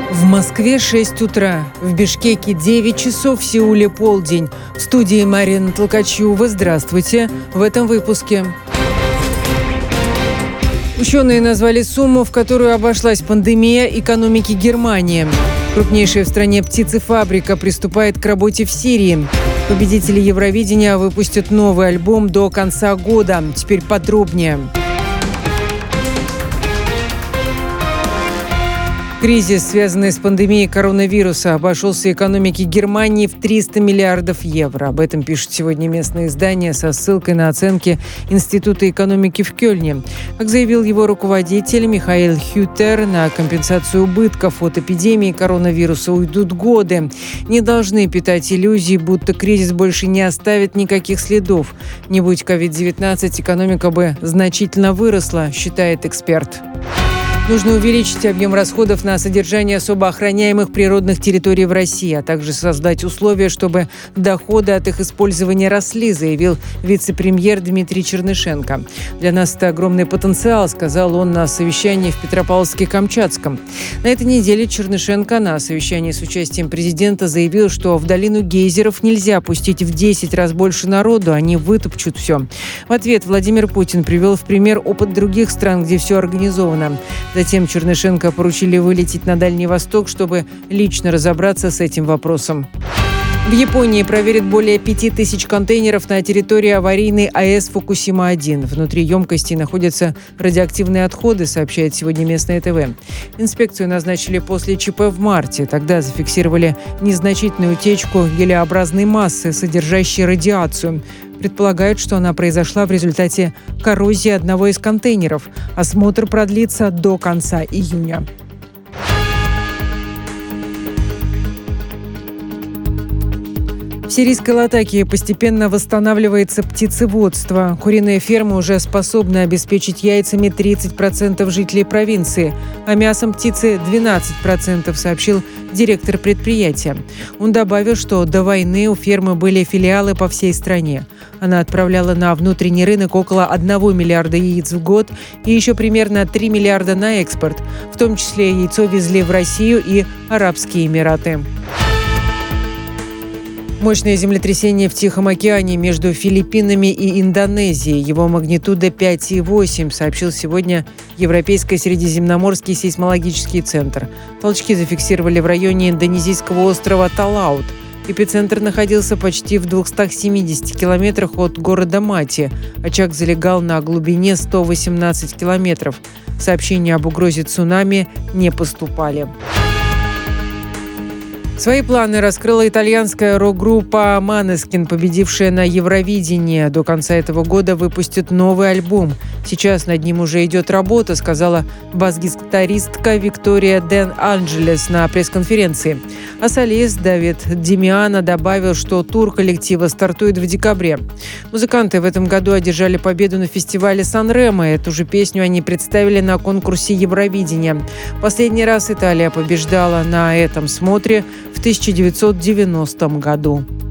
В Москве 6 утра, в Бишкеке 9 часов, в Сеуле полдень. В студии Марина Толкачева. Здравствуйте. В этом выпуске. Ученые назвали сумму, в которую обошлась пандемия экономики Германии. Крупнейшая в стране птицефабрика приступает к работе в Сирии. Победители Евровидения выпустят новый альбом до конца года. Теперь подробнее. Кризис, связанный с пандемией коронавируса, обошелся экономике Германии в 300 миллиардов евро. Об этом пишут сегодня местные издания со ссылкой на оценки Института экономики в Кёльне. Как заявил его руководитель Михаил Хютер, на компенсацию убытков от эпидемии коронавируса уйдут годы. Не должны питать иллюзий, будто кризис больше не оставит никаких следов. Не будь COVID-19, экономика бы значительно выросла, считает эксперт. Нужно увеличить объем расходов на содержание особо охраняемых природных территорий в России, а также создать условия, чтобы доходы от их использования росли, заявил вице-премьер Дмитрий Чернышенко. «Для нас это огромный потенциал», — сказал он на совещании в Петропавловске-Камчатском. На этой неделе Чернышенко на совещании с участием президента заявил, что в долину гейзеров нельзя пустить в 10 раз больше народу, они вытопчут все. В ответ Владимир Путин привел в пример опыт других стран, где все организовано. Затем Чернышенко поручили вылететь на Дальний Восток, чтобы лично разобраться с этим вопросом. В Японии проверят более 5000 контейнеров на территории аварийной АЭС «Фукусима-1». Внутри емкостей находятся радиоактивные отходы, сообщает сегодня местное ТВ. Инспекцию назначили после ЧП в марте. Тогда зафиксировали незначительную утечку гелеобразной массы, содержащей радиацию. Предполагают, что она произошла в результате коррозии одного из контейнеров. Осмотр продлится до конца июня. В сирийской Латакии постепенно восстанавливается птицеводство. Куриные фермы уже способны обеспечить яйцами 30% жителей провинции, а мясом птицы 12%, сообщил директор предприятия. Он добавил, что до войны у фермы были филиалы по всей стране. Она отправляла на внутренний рынок около 1 миллиарда яиц в год и еще примерно 3 миллиарда на экспорт. В том числе яйцо везли в Россию и Арабские Эмираты. Мощное землетрясение в Тихом океане между Филиппинами и Индонезией. Его магнитуда 5,8, сообщил сегодня Европейский Средиземноморский сейсмологический центр. Толчки зафиксировали в районе индонезийского острова Талаут. Эпицентр находился почти в 270 километрах от города Мати. Очаг залегал на глубине 118 километров. Сообщения об угрозе цунами не поступали. Свои планы раскрыла итальянская рок-группа Måneskin, победившая на Евровидении. До конца этого года выпустит новый альбом. Сейчас над ним уже идет работа, сказала бас-гитаристка Виктория Ден Анджелес на пресс-конференции. А солист Давид Демиано добавил, что тур коллектива стартует в декабре. Музыканты в этом году одержали победу на фестивале Сан-Ремо. Эту же песню они представили на конкурсе Евровидения. Последний раз Италия побеждала на этом смотре в 1990 году.